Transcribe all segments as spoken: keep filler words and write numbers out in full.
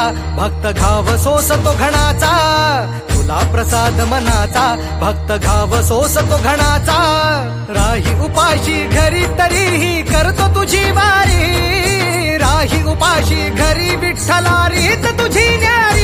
भक्त घाव सोसतो घणाचा, तुला प्रसाद मनाचा, भक्त घाव सोसतो घणाचा. राही उपाशी घरी तरीही करतो तुझी वारी, राही उपाशी घरी विठ्ठला रीत तुझी न्यारी.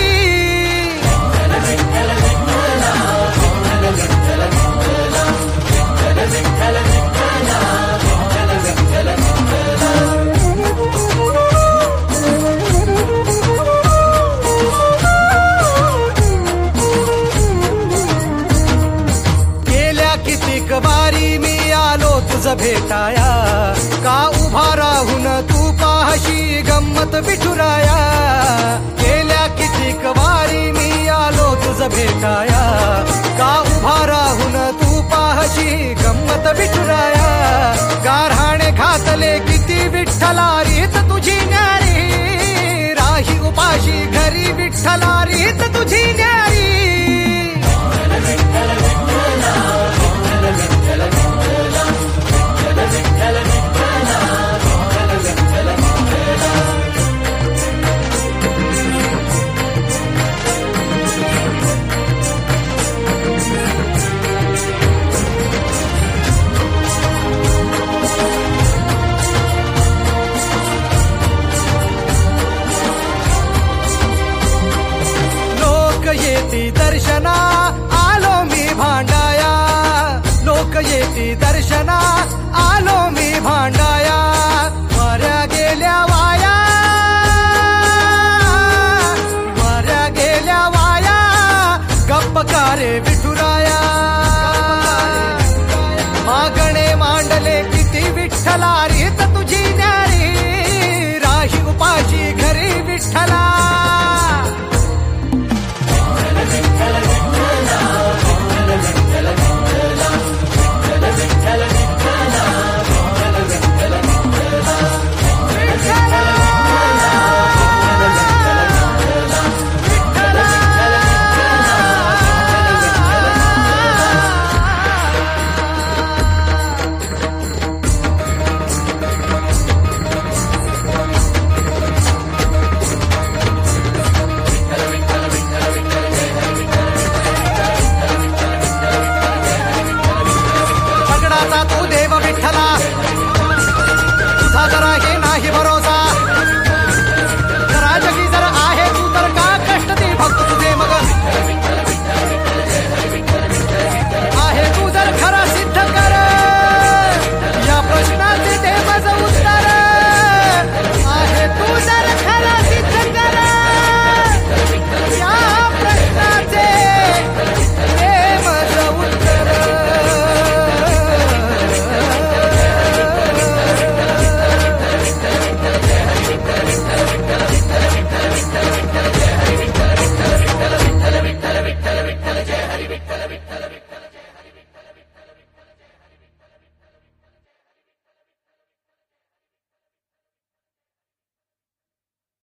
कितीक वारी मी आलो तुझ भेटाया, का उभा राहून तू पाहशी गंमत विठुराया. गेल्या कितीक वारी मी आलो तुझ भेटाया, का उभा राहून तू पाहशी गंमत विठुराया. गारहाणे घातले किती विठ्ठला रीत तुझी न्यारी, राही उपाशी घरी विठ्ठला रीत तुझी न्यारी. येती दर्शना आलो मी भांडाया, लोक येती दर्शना आलो मी भांडाया. वाऱ्या गेल्या वाया, वाऱ्या गेल्या वाया, गप्प का रे विठू